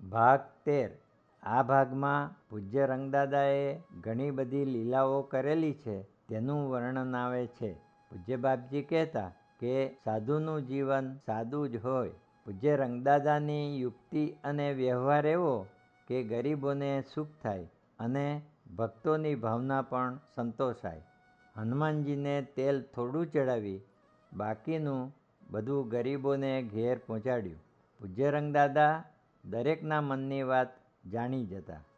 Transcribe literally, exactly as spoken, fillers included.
ભાગ તેર. આ ભાગમાં પૂજ્ય રંગદાદાએ ઘણી બધી લીલાઓ કરેલી છે તેનું વર્ણન આવે છે. પૂજ્ય બાપજી કહેતા કે સાધુનું જીવન સાદું જ હોય. પૂજ્ય રંગદાદાની યુક્તિ અને વ્યવહાર એવો કે ગરીબોને સુખ થાય અને ભક્તોની ભાવના પણ સંતોષાય. હનુમાનજીને તેલ થોડું ચડાવી બાકીનું બધું ગરીબોને ઘેર પહોંચાડ્યું. પૂજ્ય રંગદાદા દરેકના મનની વાત જાણી જતા.